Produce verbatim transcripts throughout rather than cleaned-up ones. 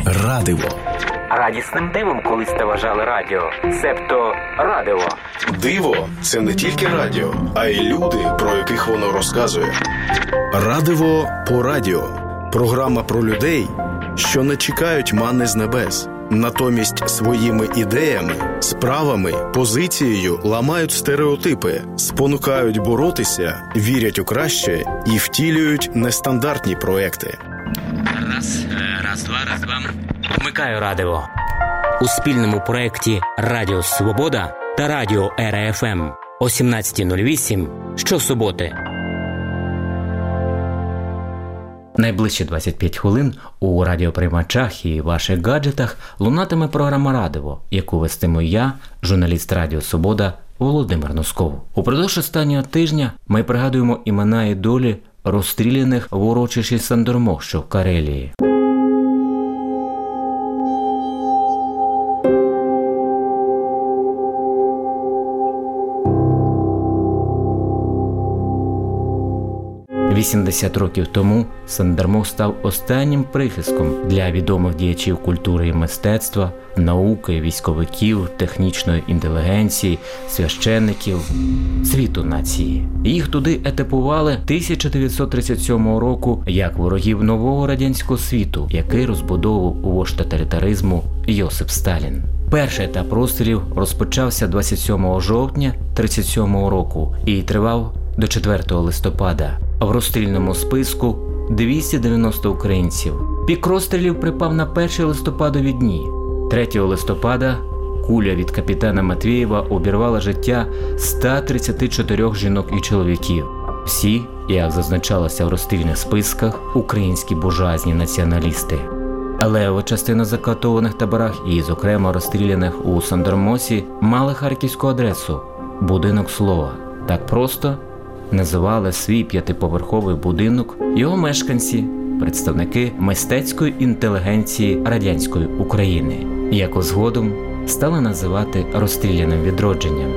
Радиво. Радісним дивом колись та вважали радіо, себто радиво. Диво – це не тільки радіо, а й люди, про яких воно розказує. Радиво по радіо. Програма про людей, що не чекають манни з небес. Натомість своїми ідеями, справами, позицією ламають стереотипи, спонукають боротися, вірять у краще і втілюють нестандартні проекти. Раз, раз, два, раз, два. Вмикаю радио. У спільному проєкті «Радіо Свобода» та «Радіо Ера Еф Ем» о сімнадцята нуль вісім щосуботи. Найближчі двадцять п'ять хвилин у радіоприймачах і ваших гаджетах лунатиме програма «Радиво», яку вестиму я, журналіст Радіо Свобода Володимир Носков. Упродовж останнього тижня ми пригадуємо імена і долі розстріляних в урочищі Сандормох, що в Карелії. вісімдесят років тому Сандормох став останнім прихистком для відомих діячів культури і мистецтва, науки, військовиків, технічної інтелігенції, священників, світу нації. Їх туди етапували тисяча дев'ятсот тридцять сьомого року як ворогів нового радянського світу, який розбудовував вождь тоталітаризму Йосип Сталін. Перший етап розстрілів розпочався двадцять сьомого жовтня тридцять сьомого року і тривав до четвертого листопада. В розстрільному списку двісті дев'яносто українців. Пік розстрілів припав на перші листопадові дні. третього листопада куля від капітана Матвєєва обірвала життя ста тридцяти чотирьох жінок і чоловіків. Всі, як зазначалося в розстрільних списках, українські буржуазні націоналісти. Левова частина закатованих в таборах і, зокрема, розстріляних у Сандормосі, мали харківську адресу – «Будинок слова». Так просто називали свій п'ятиповерховий будинок його мешканці, представники мистецької інтелігенції радянської України, яку згодом стали називати розстріляним відродженням.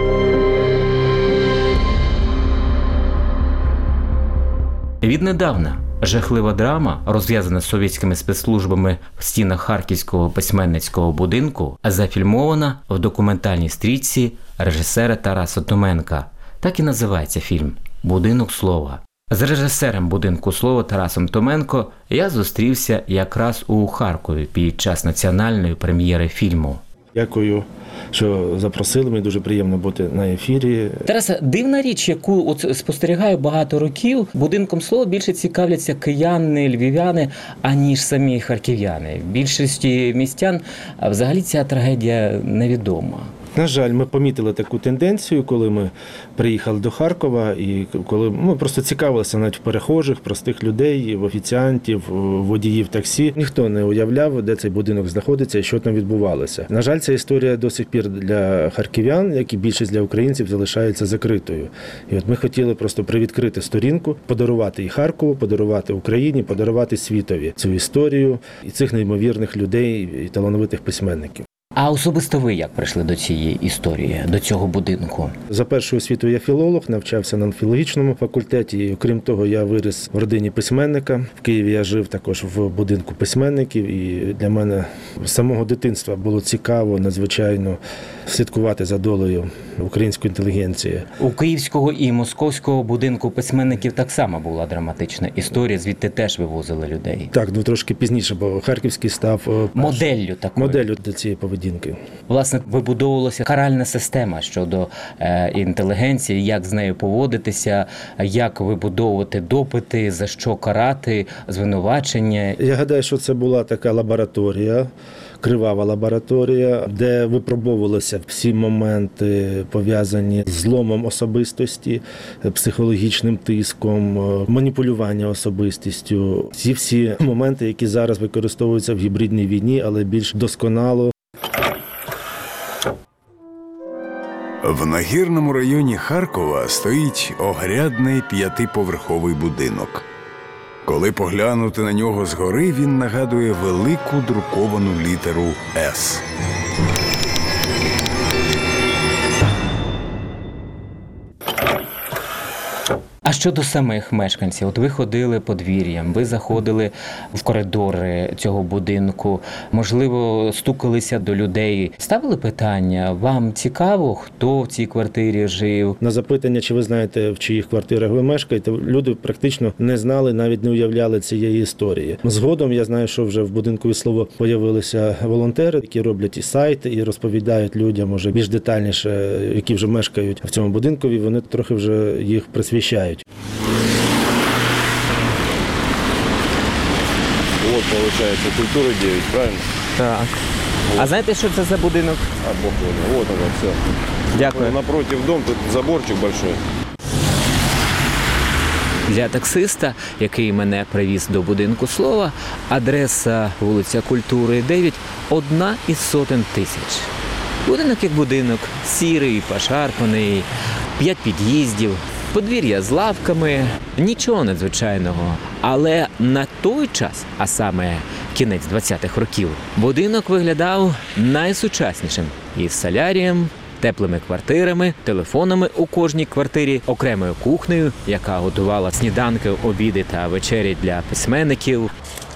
Віднедавна жахлива драма, розв'язана совєтськими спецслужбами в стінах харківського письменницького будинку, зафільмована в документальній стрічці режисера Тараса Томенка. Так і називається фільм «Будинок слова». З режисером «Будинку слова» Тарасом Томенко я зустрівся якраз у Харкові під час національної прем'єри фільму. Дякую, що запросили. Мені дуже приємно бути на ефірі. Тараса, дивна річ, яку от спостерігаю багато років, «Будинком слова» більше цікавляться кияни, львів'яни, аніж самі харків'яни. Більшості містян взагалі ця трагедія невідома. На жаль, ми помітили таку тенденцію, коли ми приїхали до Харкова і коли ми просто цікавилися навіть в перехожих, простих людей, в офіціантів, водіїв таксі. Ніхто не уявляв, де цей будинок знаходиться і що там відбувалося. На жаль, ця історія до сих пір для харків'ян, як і більшість для українців, залишається закритою. І от ми хотіли просто привідкрити сторінку, подарувати і Харкову, подарувати Україні, подарувати світові цю історію і цих неймовірних людей і талановитих письменників. А особисто ви як прийшли до цієї історії, до цього будинку? За першою освітою я філолог, навчався на філологічному факультеті. І, окрім того, я виріс в родині письменника. В Києві я жив також в будинку письменників. І для мене з самого дитинства було цікаво, надзвичайно слідкувати за долею української інтелігенції. У київського і московського будинку письменників так само була драматична історія, звідти теж вивозили людей. Так, ну трошки пізніше, бо Харківський став моделлю такою. Моделлю до цієї поведінки. Власне, вибудовувалася каральна система щодо е, інтелігенції, як з нею поводитися, як вибудовувати допити, за що карати, звинувачення. Я гадаю, що це була така лабораторія, кривава лабораторія, де випробовувалися всі моменти, пов'язані з зломом особистості, психологічним тиском, маніпулювання особистістю. Ці всі моменти, які зараз використовуються в гібридній війні, але більш досконало. В нагірному районі Харкова стоїть огрядний п'ятиповерховий будинок. Коли поглянути на нього згори, він нагадує велику друковану літеру «С». А Щодо самих мешканців, от ви ходили подвір'ям, ви заходили в коридори цього будинку, можливо, стукалися до людей, ставили питання, вам цікаво, хто в цій квартирі жив? На запитання, чи ви знаєте, в чиїх квартирах ви мешкаєте, люди практично не знали, навіть не уявляли цієї історії. Згодом я знаю, що вже в будинку «Слово» появилися волонтери, які роблять і сайти, і розповідають людям уже більш детальніше, які вже мешкають в цьому будинку, і вони трохи вже їх присвящають. Вот, получается, культура девять, правильно? Так. А знаєте, що це за будинок? А, бог понял. Вот оно, все. Дякую. Напротив дом, тут заборчик большой. Для таксиста, який мене привіз до будинку «Слова», адреса вулиця Культури, дев'ять, одна із сотень тисяч. Будинок як будинок, сірий, пошарпаний, п'ять під'їздів, подвір'я з лавками, нічого надзвичайного. Але на той час, а саме кінець двадцятих років, будинок виглядав найсучаснішим. Із солярієм, теплими квартирами, телефонами у кожній квартирі, окремою кухнею, яка готувала сніданки, обіди та вечері для письменників.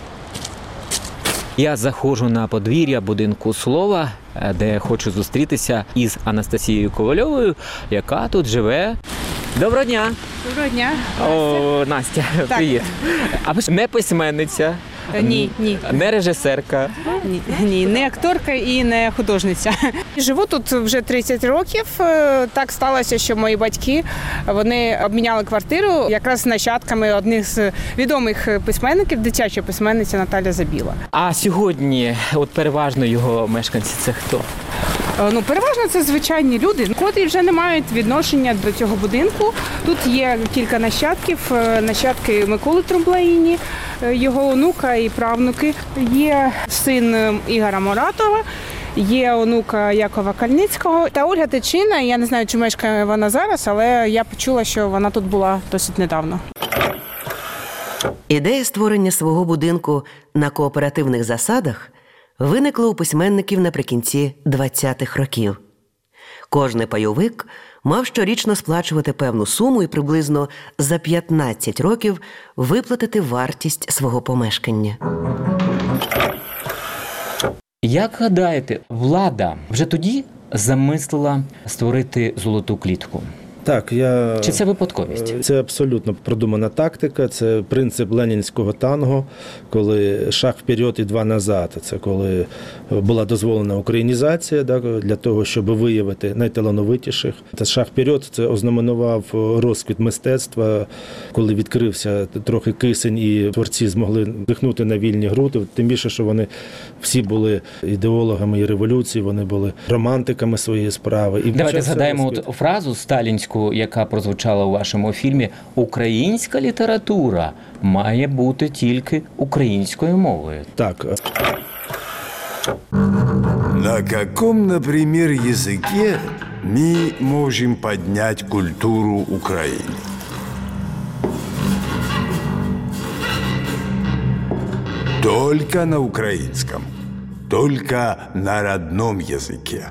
Я заходжу на подвір'я будинку «Слова», де хочу зустрітися із Анастасією Ковальовою, яка тут живе. Доброго дня! Доброго дня. О, Настя, Так. привіт. А ви ж не письменниця? Ні, ні. Не режисерка? Ні, ні, не акторка і не художниця. Живу тут вже тридцять років. Так сталося, що мої батьки, вони обміняли квартиру якраз з нащадками одних з відомих письменників, дитяча письменниця Наталя Забіла. А сьогодні от переважно його мешканці – це хто? Ну, переважно це звичайні люди, котрі вже не мають відношення до цього будинку. Тут є кілька нащадків, нащадки Миколи Трумблаїні, його онука і правнуки. Є син Ігора Моратова, є онука Якова Кальницького та Ольга Тичина. Я не знаю, чи мешкає вона зараз, але я почула, що вона тут була досить недавно. Ідея створення свого будинку на кооперативних засадах виникла у письменників наприкінці двадцятих років. Кожний пайовик мав щорічно сплачувати певну суму і приблизно за п'ятнадцять років виплатити вартість свого помешкання. Як гадаєте, влада вже тоді замислила створити золоту клітку? Так, я... Чи це випадковість? Це абсолютно продумана тактика, це принцип ленінського танго, коли шаг вперед і два назад. Це коли була дозволена українізація, так, для того, щоб виявити найталановитіших. Та шаг вперед – це ознаменував розквіт мистецтва, коли відкрився трохи кисень і творці змогли дихнути на вільні груди. Тим більше, що вони всі були ідеологами і революції, вони були романтиками своєї справи. І давайте згадаємо от фразу сталінську, яка прозвучала у вашому фільмі: «Українська література має бути тільки українською мовою». Так. На каком, например, языке мы можем поднять культуру Украины? Только на украинском, только на родном языке.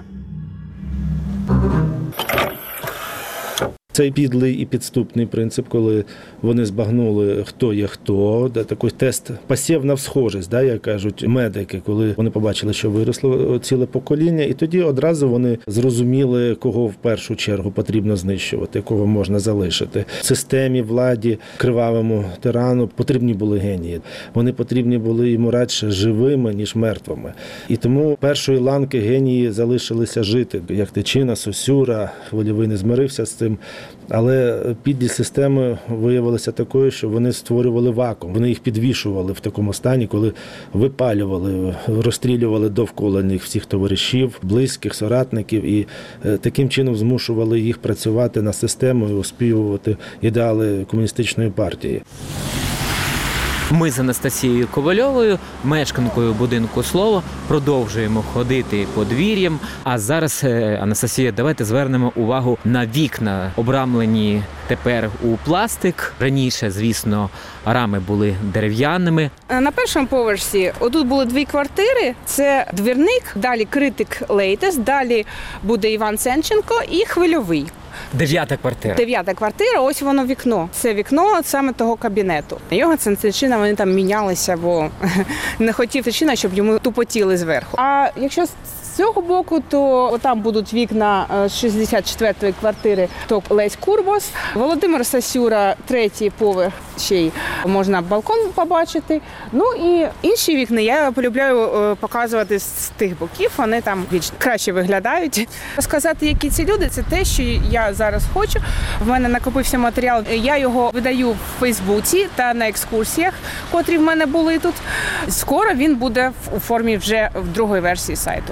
Цей підлий і підступний принцип, коли вони збагнули, хто є хто, да, такий тест пасівна всхожість, да, як кажуть медики, коли вони побачили, що виросло ціле покоління, і тоді одразу вони зрозуміли, кого в першу чергу потрібно знищувати, кого можна залишити. В системі, владі, кривавому тирану потрібні були генії. Вони потрібні були йому радше живими, ніж мертвими. І тому першої ланки генії залишилися жити, як Тичина, Сосюра, Хвильовий не змирився з цим. Але підлі системи виявилися такою, що вони створювали вакуум. Вони їх підвішували в такому стані, коли випалювали, розстрілювали довкола них всіх товаришів, близьких, соратників, і таким чином змушували їх працювати на систему і оспівувати ідеали комуністичної партії. Ми з Анастасією Ковальовою, мешканкою будинку «Слово», продовжуємо ходити подвір'ям. А зараз, Анастасія, давайте звернемо увагу на вікна, обрамлені тепер у пластик. Раніше, звісно, рами були дерев'яними. На першому поверсі отут були дві квартири. Це двірник, далі критик Лейтес, далі буде Іван Сенченко і Хвильовий. Дев'ята квартира. Дев'ята квартира, ось воно вікно. Це вікно саме того кабінету. Його Центричина, вони там мінялися, бо не хотів Центричина, щоб йому тупотіли зверху. А якщо з цього боку, то там будуть вікна шістдесят четвертої квартири, то Лесь Курбас, Володимир Сосюра, третій поверх, ще й можна балкон побачити. Ну і інші вікна я полюбляю показувати з тих боків, вони там більш краще виглядають. Сказати, які ці люди, це те, що я зараз хочу. В мене накопився матеріал, я його видаю в Фейсбуці та на екскурсіях, котрі в мене були тут. Скоро він буде у формі вже в другої версії сайту.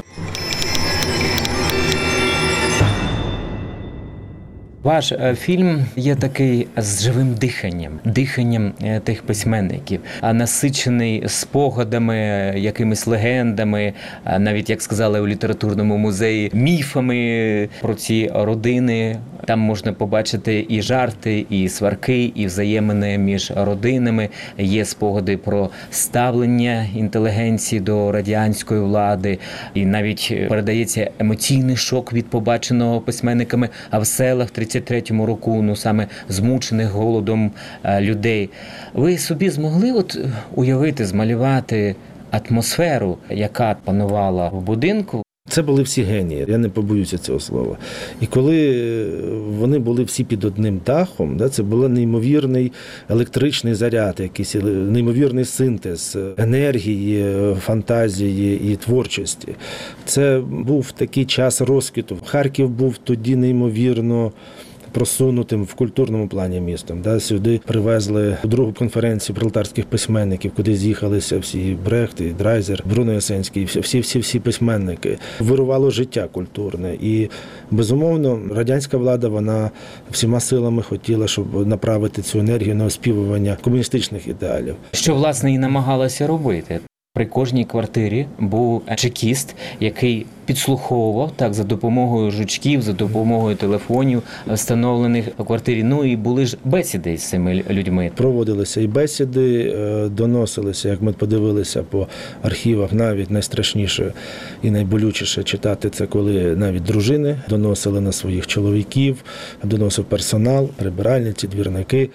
Ваш фільм є такий з живим диханням, диханням тих письменників, насичений спогадами, якимись легендами, навіть, як сказали у літературному музеї, міфами про ці родини. Там можна побачити і жарти, і сварки, і взаємини між родинами. Є спогади про ставлення інтелігенції до радянської влади. І навіть передається емоційний шок від побаченого письменниками а в селах в тридцять третьому року, ну саме змучених голодом людей. Ви собі змогли от уявити, змалювати атмосферу, яка панувала в будинку? Це були всі генії, я не побоюся цього слова. І коли вони були всі під одним дахом, це був неймовірний електричний заряд, якийсь неймовірний синтез енергії, фантазії і творчості. Це був такий час розквіту. Харків був тоді неймовірно просунутим в культурному плані містом. Да, сюди привезли другу конференцію пролетарських письменників, куди з'їхалися всі Брехт, і Драйзер, Бруно Ясенський, всі-всі-всі письменники. Вирувало життя культурне. І, безумовно, радянська влада, вона всіма силами хотіла, щоб направити цю енергію на оспівування комуністичних ідеалів. Що, власне, і намагалася робити. При кожній квартирі був чекіст, який підслуховував так за допомогою жучків, за допомогою телефонів, встановлених у квартирі. Ну і були ж бесіди з цими людьми. Проводилися і бесіди, доносилися, як ми подивилися по архівах, навіть найстрашніше і найболючіше читати це, коли навіть дружини доносили на своїх чоловіків, доносив персонал, прибиральниці, двірники.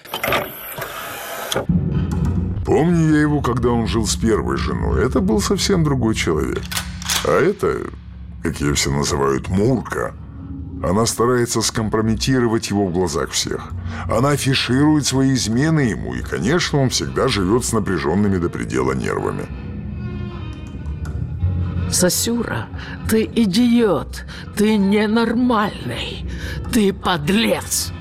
Помню я его, когда он жил с первой женой. Это был совсем другой человек. А это, как ее все называют, Мурка. Она старается скомпрометировать его в глазах всех. Она афиширует свои измены ему, и, конечно, он всегда живет с напряженными до предела нервами. Сосюра, ты идиот, ты ненормальный, ты подлец.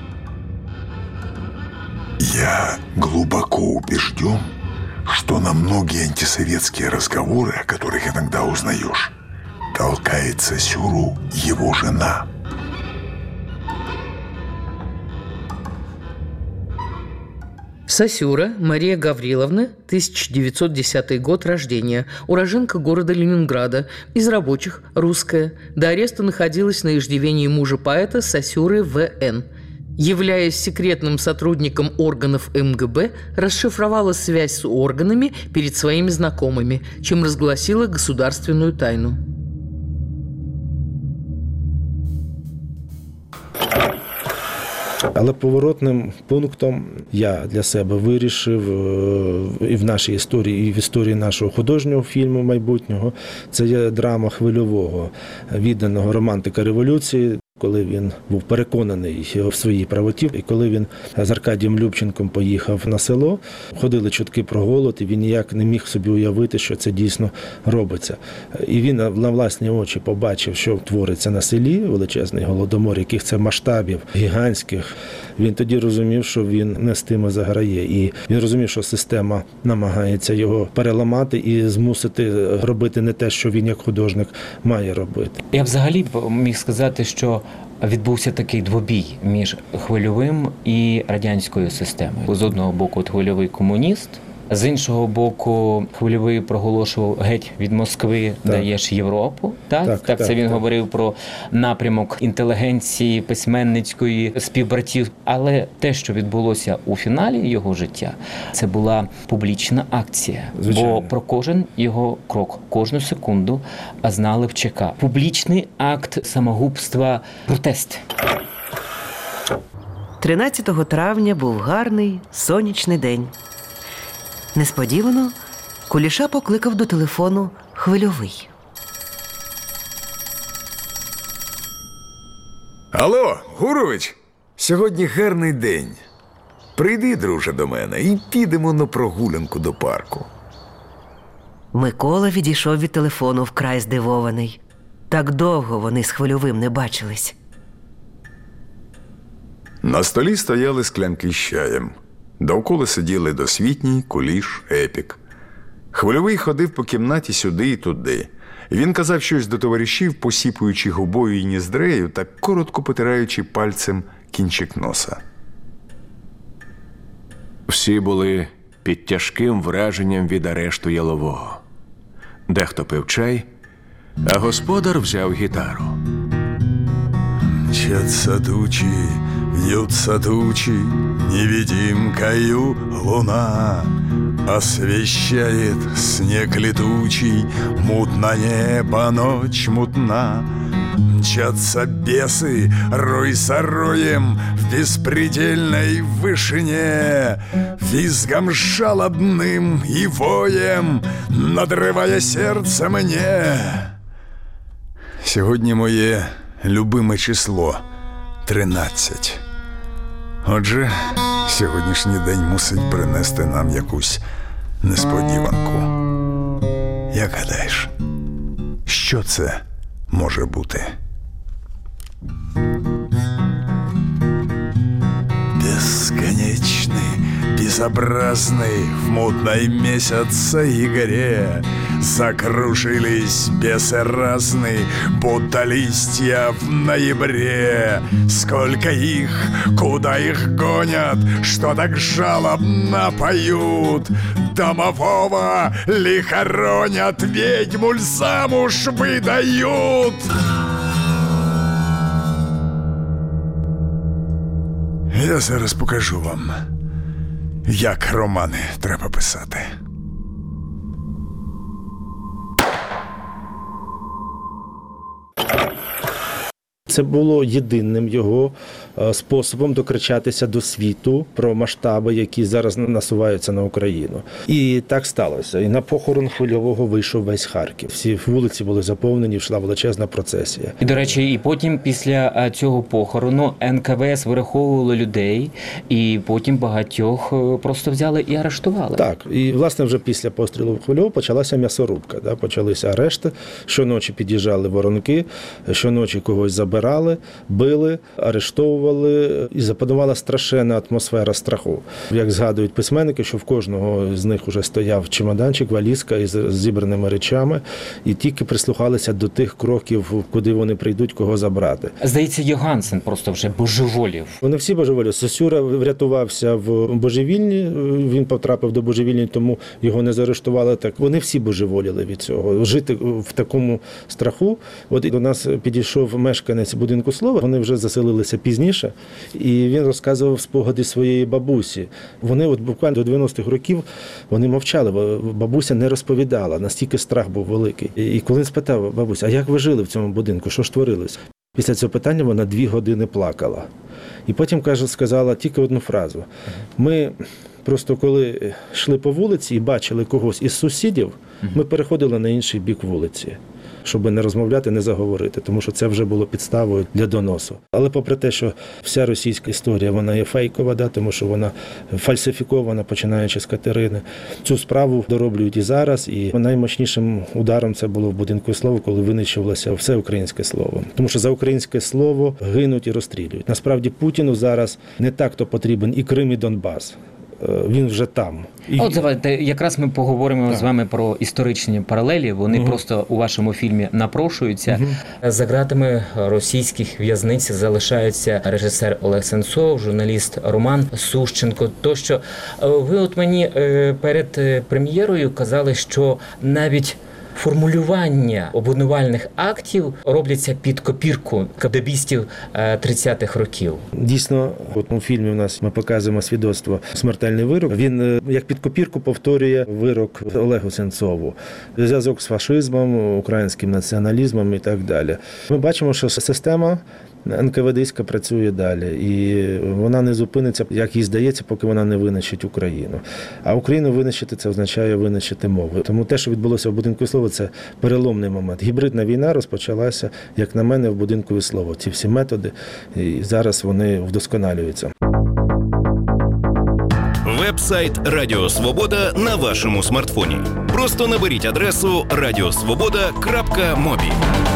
Я глубоко убежден, что на многие антисоветские разговоры, о которых иногда узнаешь, толкает Сосюру его жена. Сосюра Мария Гавриловна, тысяча девятьсот десятый год рождения, уроженка города Ленинграда, из рабочих, русская. До ареста находилась на иждивении мужа поэта Сосюры В Н Являясь секретным сотрудником органов эм гэ бэ, расшифровала связь с органами перед своими знакомыми, чем разгласила государственную тайну. Але поворотним пунктом я для себе вирішив і в нашій історії, і в історії нашого художнього фільму майбутнього, це є драма Хвильового, відданого романтика революції, коли він був переконаний в своїй правоті, і коли він з Аркадієм Любченком поїхав на село, ходили чутки про голод, і він ніяк не міг собі уявити, що це дійсно робиться. І він на власні очі побачив, що твориться на селі, величезний голодомор, яких це масштабів гігантських. Він тоді розумів, що він не з тими заграє. І він розумів, що система намагається його переламати і змусити робити не те, що він як художник має робити. Я взагалі міг сказати, що відбувся такий двобій між Хвильовим і радянською системою. З одного боку Хвильовий комуніст, з іншого боку Хвильовий проголошував геть від Москви, так. Даєш Європу. Так, так, так, так це він так. говорив про напрямок інтелігенції, письменницької, співбратів. Але те, що відбулося у фіналі його життя, це була публічна акція. Звичайно. Бо про кожен його крок, кожну секунду знали в ЧК. Публічний акт самогубства, протест. тринадцятого травня був гарний сонячний день. Несподівано Куліша покликав до телефону Хвильовий. Алло, Гурович, сьогодні гарний день. Прийди, друже, до мене і підемо на прогулянку до парку. Микола відійшов від телефону вкрай здивований. Так довго вони з Хвильовим не бачились. На столі стояли склянки з чаєм. Довкола сиділи Досвітній, Куліш, Епік. Хвильовий ходив по кімнаті сюди і туди. Він казав щось до товаришів, посіпуючи губою і ніздрею та коротко потираючи пальцем кінчик носа. Всі були під тяжким враженням від арешту Ялового. Дехто пив чай, а господар взяв гітару. Мчатся тучи, вьются тучи, невидимкою луна освещает снег летучий, мутно небо, ночь мутна. Мчатся бесы, рой за роем в беспредельной вышине, визгом жалобным и воем, надрывая сердце мне. Сьогодні моє любиме число – тринадцять. Отже, сьогоднішній день мусить принести нам якусь несподіванку. Як гадаєш, що це може бути? Бесконечный, безобразный, в мутной месяце игре закружились бесы разные, будто листья в ноябре. Сколько их, куда их гонят, что так жалобно поют. Домового ли хоронят, ведьму ль замуж выдают. Я зараз покажу вам, як романи треба писати. Це було єдиним його способом докричатися до світу про масштаби, які зараз насуваються на Україну. І так сталося. І на похорон Хвильового вийшов весь Харків. Всі вулиці були заповнені, йшла величезна процесія. І, до речі, і потім після цього похорону ен ка ве ес вираховувало людей, і потім багатьох просто взяли і арештували. Так, і, власне, вже після пострілу Хвильового почалася м'ясорубка. Да? Почалися арешти, щоночі під'їжджали воронки, щоночі когось забирали, били, арештовували, і запанувала страшенна атмосфера страху. Як згадують письменники, що в кожного з них вже стояв чемоданчик, валізка із зібраними речами, і тільки прислухалися до тих кроків, куди вони прийдуть, кого забрати. Здається, Йогансен просто вже божеволів. Вони всі божеволі. Сосюра врятувався в божевільні, він потрапив до божевільні, тому його не заарештували. Так вони всі божеволіли від цього. Жити в такому страху. От до нас підійшов мешканець будинку слова, вони вже заселилися пізніше, і він розказував спогади своєї бабусі. Вони от буквально до дев'яностих років вони мовчали, бабуся не розповідала, настільки страх був великий. І коли він спитав бабуся, а як ви жили в цьому будинку, що ж творилось? Після цього питання вона дві години плакала. І потім, каже, сказала тільки одну фразу. Ми просто коли йшли по вулиці і бачили когось із сусідів, ми переходили на інший бік вулиці, щоб не розмовляти, не заговорити, тому що це вже було підставою для доносу. Але попри те, що вся російська історія, вона є фейкова, да, тому що вона фальсифікована, починаючи з Катерини. Цю справу дороблюють і зараз, і наймощнішим ударом це було в будинку слова, коли винищувалося все українське слово. Тому що за українське слово гинуть і розстрілюють. Насправді Путіну зараз не так-то потрібен і Крим, і Донбас. Він вже там. І... От давайте, якраз ми поговоримо так. з вами про історичні паралелі. Вони угу. просто у вашому фільмі напрошуються. Угу. За ґратами російських в'язниць залишаються режисер Олег Сенцов, журналіст Роман Сущенко. Тощо ви от мені перед прем'єрою казали, що навіть формулювання обвинувальних актів робляться під копірку кадебістів тридцятих років. Дійсно, от у фільмі у нас ми показуємо свідоцтво «Смертельний вирок». Він як під копірку повторює вирок Олегу Сенцову. Зв'язок з фашизмом, українським націоналізмом і так далі. Ми бачимо, що система НКВДська працює далі, і вона не зупиниться, як їй здається, поки вона не винищить Україну. А Україну винищити – це означає винищити мову. Тому те, що відбулося в будинку слова, це переломний момент. Гібридна війна розпочалася, як на мене, в будинку слова. Ці всі методи, і зараз вони вдосконалюються. Веб-сайт Радіо Свобода на вашому смартфоні. Просто наберіть адресу радіосвобода крапка мобі.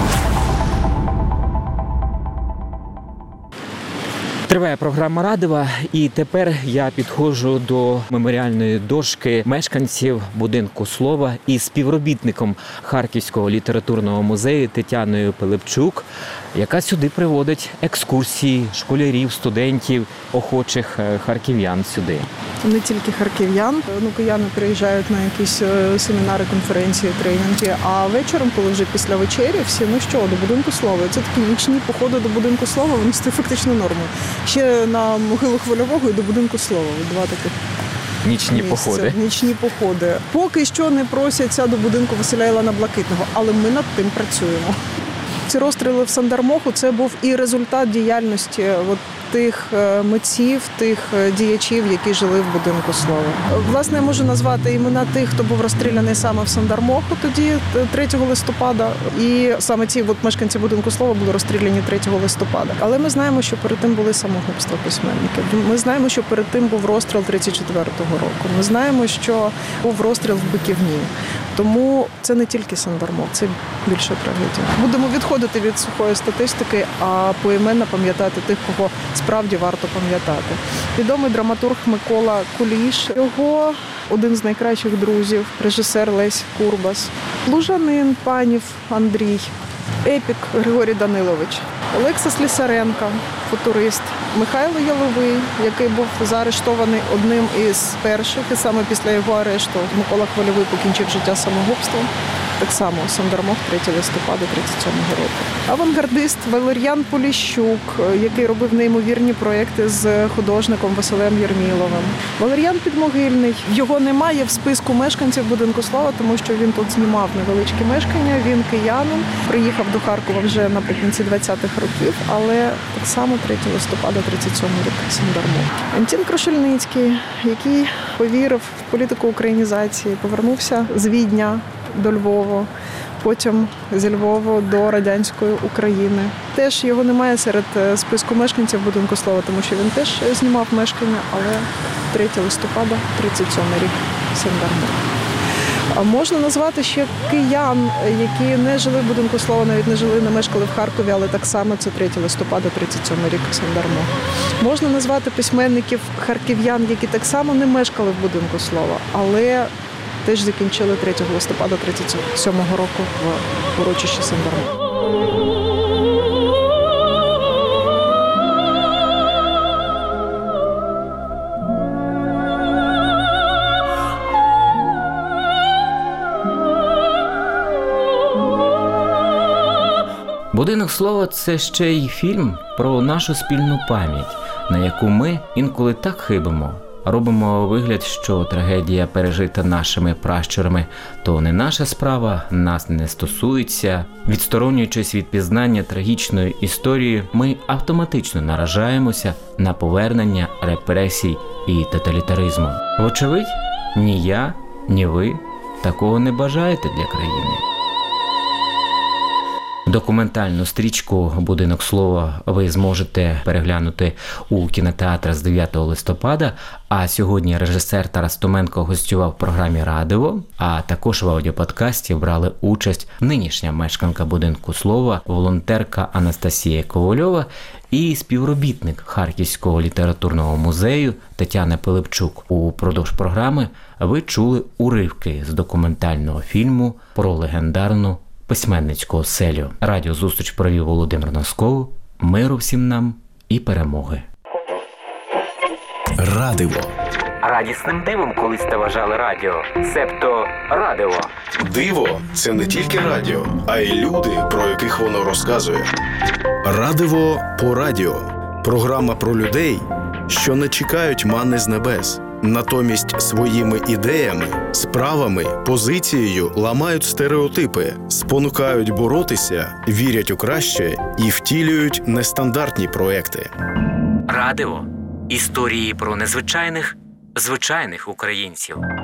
Триває програма «Радива», і тепер я підходжу до меморіальної дошки мешканців будинку слова із співробітником Харківського літературного музею Тетяною Пилипчук, яка сюди приводить екскурсії школярів, студентів, охочих харків'ян сюди. Не тільки харків'ян, ну, кияни приїжджають на якісь семінари, конференції, тренінги, а вечором, коли вже після вечері, всі, ну що, до будинку слова. Це такі нічні походи до будинку слова, вони стають фактично нормою. Ще на могилу Хвильового і до будинку слова. Два таких Нічні місця. походи. Нічні походи. Поки що не просяться до будинку Василя Ілліна Блакитного, але ми над тим працюємо. Ці розстріли в Сандармоху – це був і результат діяльності от тих митців, тих діячів, які жили в будинку слова. Власне, я можу назвати імена тих, хто був розстріляний саме в Сандармоху тоді, третього листопада. І саме ці от мешканці будинку слова були розстріляні третього листопада. Але ми знаємо, що перед тим були самогубства письменників. Ми знаємо, що перед тим був розстріл тридцять четвертого року. Ми знаємо, що був розстріл в Биківні. Тому це не тільки Сандармох, це більша трагедія. Будемо відходити від сухої статистики, а поіменно пам'ятати тих, кого справді варто пам'ятати. Відомий драматург Микола Куліш, його один з найкращих друзів, режисер Лесь Курбас, лужанин Панів Андрій, епік Григорій Данилович, Олекса Слісаренко, футурист, Михайло Яловий, який був заарештований одним із перших, і саме після його арешту Микола Хвильовий покінчив життя самогубством. Так само Сандармох третього листопада тридцять сьомого року. Авангардист Валер'ян Поліщук, який робив неймовірні проекти з художником Василем Єрміловим. Валер'ян Підмогильний. Його немає в списку мешканців будинку слова, тому що він тут знімав невеличкі мешкання. Він киянин. Приїхав до Харкова вже наприкінці двадцятих років, але так само третього листопада тридцять сьомого рік Сандармох. Антін Крушельницький, який повірив в політику українізації, повернувся з Відня до Львова, потім зі Львова до радянської України. Теж його немає серед списку мешканців будинку слова, тому що він теж знімав мешкання, але третього листопада тридцять сьомий рік Сандармох. А можна назвати ще киян, які не жили в будинку слова, навіть не жили, не мешкали в Харкові, але так само це третього листопада тридцять сьомий рік Сандармох. Можна назвати письменників харків'ян, які так само не мешкали в будинку слова, але теж закінчили третього листопада тридцять сьомого року в урочищі Сандармох. «Будинок слова» – це ще й фільм про нашу спільну пам'ять, на яку ми інколи так хибимо. Робимо вигляд, що трагедія, пережита нашими пращурами, то не наша справа, нас не стосується. Відсторонюючись від пізнання трагічної історії, ми автоматично наражаємося на повернення репресій і тоталітаризму. Вочевидь, ні я, ні ви такого не бажаєте для країни. Документальну стрічку «Будинок слова» ви зможете переглянути у кінотеатрах з дев'ятого листопада, а сьогодні режисер Тарас Томенко гостював в програмі «Радиво», а також в аудіоподкасті брали участь нинішня мешканка будинку слова, волонтерка Анастасія Ковальова і співробітник Харківського літературного музею Тетяна Пилипчук. Упродовж програми ви чули уривки з документального фільму про легендарну письменницьку оселю. Радіозустріч провів Володимир Носков. Миру всім нам і перемоги. Радиво. Радісним дивом колись та вважали радіо, себто радиво. Диво – це не тільки радіо, а й люди, про яких воно розказує. Радиво по радіо. Програма про людей, що не чекають манни з небес. Натомість своїми ідеями, справами, позицією ламають стереотипи, спонукають боротися, вірять у краще і втілюють нестандартні проекти. Радиво. Історії про незвичайних, звичайних українців.